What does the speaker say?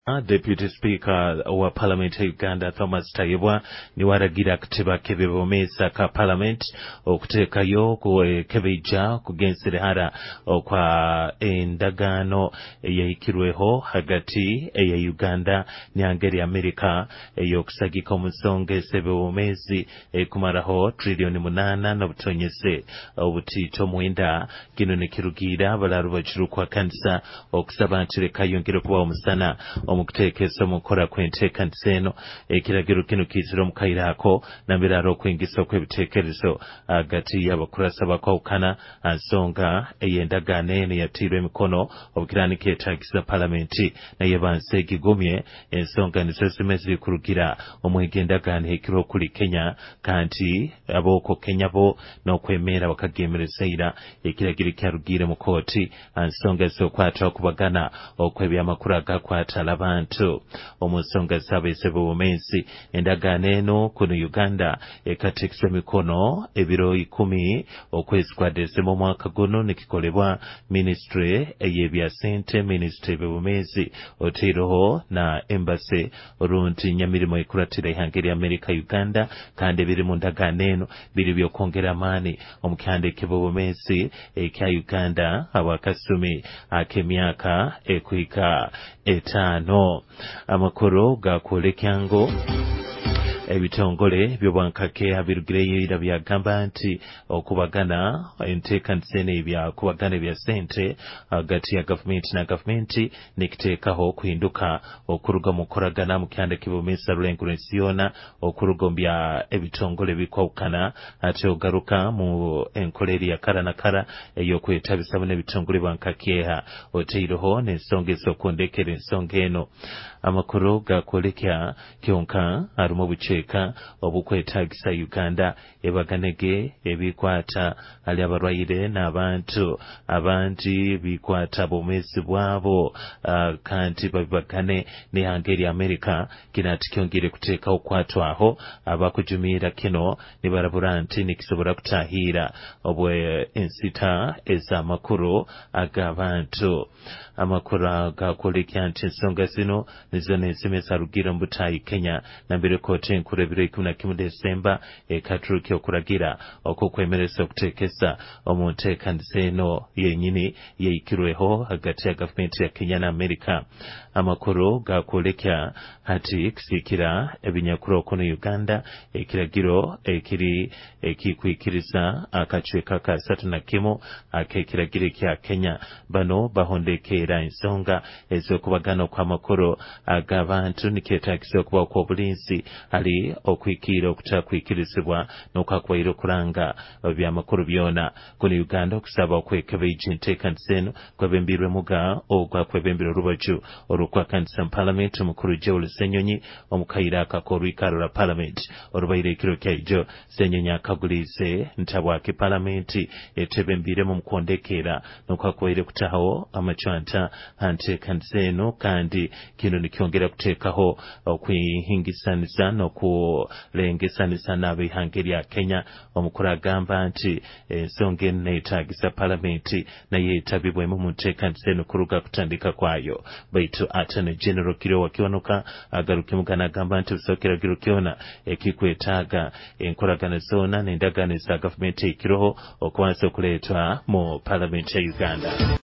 Deputy Speaker wa Parliament ya Uganda Thomas Tayebwa niwe aragira akateba k'eby'obwomeezi ka Parliament okuteekayo kebijja kugensera kwa endagaano eyahikirweho hagati ya Uganda n'Angeri America ey'okusagika omu nsonga ez'eby'obwomeezi ekumaraho trillion 8 n'obutonyeze obutiito 9 kino ne kirugiira abalaru bakirukwa kanisa okusaba nti leka yongere kubaho omusana omukuteekesa omukora kw'enteekanisa eno ekiragiro kino kiyitira omu kaire ako nambirara okwingisa kw'ebiteekerezo hagati y'abakurasa bakwawukana nsonga ey'endagaano eno yatiirwa emikono obukiraani keetaagisa palamenti naye bansi egigumye ensonga nizo zimwe ziri kurugira omwega endagaano ehikirwa okuli Kenya kanti abooko Kenya bo n'okwemeera bakagemerezaira ekiragiro kyarugiire mu kooti nsonga z'okwata okubagana okw'ebyamakulu agakwata abantu omu nsonga z'ab'ebyobumensi endagaano eno kuno Uganda ekateekeswa emikono ebiro 10 okwezi kwa Desemba omwaka guno nekikolebwa ministry ey'ebya ssente ministry y'ebyobumensi otaireho na embassy olunti nyamirimo ekuratira ihanga lya America Uganda kandi ebiri mu ndagaano eno biri by'okwongera amaani omu kihande k'ebyobumensi ekya Uganda abakasumi ak'emyaka ekuhika 5 amakuru gakwolekyango ebitongole by'obwankake abirugireyo byagamba nti okubagana enteekanisa eno ebyakubagana ebya ssente hagati ya gavumenti na gavumenti nekiteekaho okuhinduka okuruga mu kukoragana mu kihanda k'ebyobumensi rulengo lw'ensi yoona okuruga mu bya ebitongole bikwawukana ate ogaruka mu enkola eri ya kara na kara ey'okwetabisa buno ebitongole bwankakeha otaireho n'ensonga ez'okundekera ensonga eno amakuru gakwolekya kyonka harimu obuceeka obukwetaagisa Uganda ebaganege ebikwata ali abarwaire n'abantu abandi bikwata bw'omwezi bwabo kanti babibagane n'ihanga erya America kino ati kyongere kuteekaho kwatwaho abakujumiira kino nibarabura nti nikisobora kutahiira obwe ensita ez'amakuru ag'abantu amakuru gakwolekya nti ensonga zino nizo n'ezimu ezarugiira mu butaayi Kenya nambere kooti enkuru ebiro 11 Desemba ekaturuki okuragira okukwemereza okuteekesa omu nteekanisa eno yennyini yeyikirweho hagati ya gavumenti ya Kenya na America amakuru gakwolekya hati kisiikira ebinyakuru okuno Uganda ekiragiro ekiri ekikwikiriza akacweka ka 31 ak'ekiragiro kya Kenya bano bahondekeera ensonga ez'okubagana kw'amakuru ag'abantu nikyetaagisa okubaho kw'obulinzi ali okwikiira okutakwikirizibwa n'okwakubaire okulanga by'amakuru byona kuno Uganda okusaba okwekebeija enteekanisa eno kwebembirwemuga ogwakwebembera olubaju olw'okwakanisa mu palamenti omukuru Joel Ssenyonyi omukaire akak'olwikaalo lwa palamenti olubaire ekiro kyaijo Ssenyonyi akaguliize ntabwake palamenti etebembiremu mu kwondekeera n'okwakubaire kutahawo amacwanta anteekanisa eno kandi kino nikyongera kuteekaho okwehingisanisa n'okulengesanisa n'ab'ihanga erya Kenya omukulu agamba nti ensonga eno neetaagisa palamenti naye etabibwemu mu nteekanisa eno kuruga kutandika kwayo baitu Attorney General Kirwa Kiwanuka agarukimugana agamba nti busookera kyona ekikwetaaga enkolagana zoona n'endagaano eza gavumenti ekiroho okubanza okuleetwa mu palamenti ya Uganda.